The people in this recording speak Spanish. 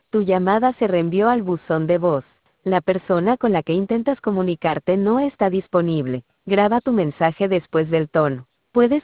Tu llamada se reenvió al buzón de voz. La persona con la que intentas comunicarte no está disponible. Graba tu mensaje después del tono. Puedes